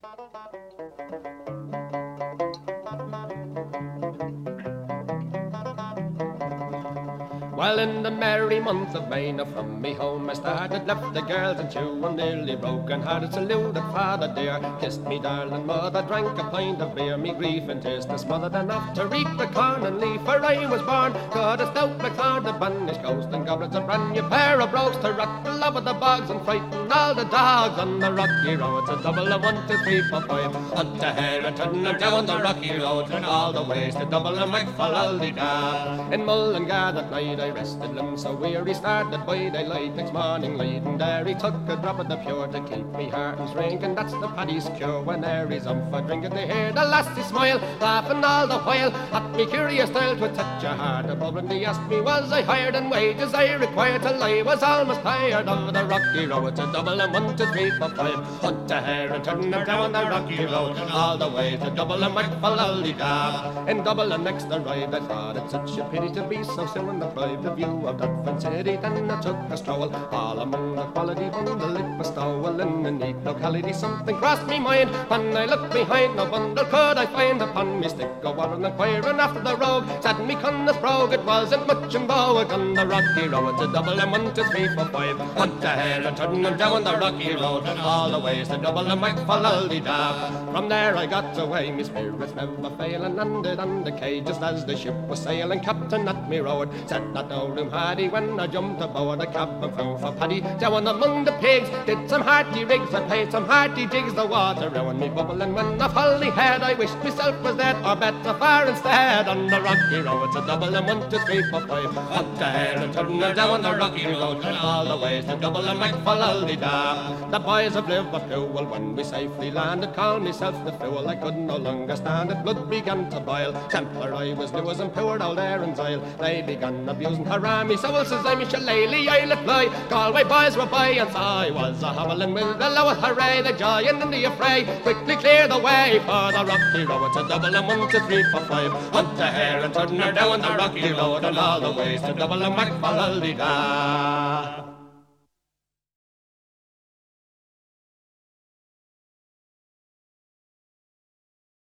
Well, in the merry month of May, now from me home I started, left the girls and two, and nearly broken-hearted, saluted father dear, kissed me darling mother, drank a pint of beer, me grief and tears to smothered enough to reap the corn and leaf, for I was born, got a stout blackthorn, the banished ghost, and goblets, a brand new pair of brogues to rock the love of the bogs and frighten all the dogs on the rocky road. It's a double of 1, 2, 3, 4, 5, up the hill and turn her down the rocky road, and all the ways to double and make for Aldi-da. In Mullingar that night I rested limbs so weary, started by daylight next morning light, and there he took a drop of the pure to keep me heart and drink, and that's the paddy's cure. When there he's up for drinking, they hear the lassie smile, laughing all the while at me curious style to touch a heart above, and he asked me was I hired and wages I required till I was almost tired of the rocky road. It's a double and 1, 2, 3, 4, 5, hunt a hare and turn her down the rocky road, and all the way to Double and McFallaldy-da. In Double and next arrived, I thought it such a pity to be so soon deprived of view of Dufferin City. Then I took a stroll all among the quality bundle it was stowel in a neat locality. Something crossed me mind when I looked behind, no bundle could I find upon me stick. Go on inquiring after the rogue, said me Connors brogue, it wasn't much in vogue on the rocky road. It's a double and 1, 2, 3, 4, 5, hunt a hare and turn them down the rocky road, and all the ways to Double and McFallaldy-da. From there I got away, me spirits never failing, landed on the quay just as the ship was sailing. Captain at me road said that no room had he when I jumped aboard a cabin crew for Paddy. Down among the pigs, did some hearty rigs, I played some hearty jigs, the water round me bubbling when I fully had. I wished myself was dead or better far instead. On the rocky road, it's a double and 1, 2, 3, 4, 5, up the hill and turn her down the rocky road, and all the ways to Double and McFallaldy-da. The boys of Liverpool, when we safely landed, called myself the fool. I could no longer stand it, blood began to boil. Templar I was new as and poured all Erin's oil. They began abusing Harami, so says I'm Shillelagh, I'll apply. Galway boys were by, and so I was a hobbling with the lowest hooray. The giant in the affray quickly cleared the way for the rocky road. It's a double and 1, 2, 3, 4, 5, hunt the hare and turn her down the rocky road, and all the ways to Double and McFallaldy-da.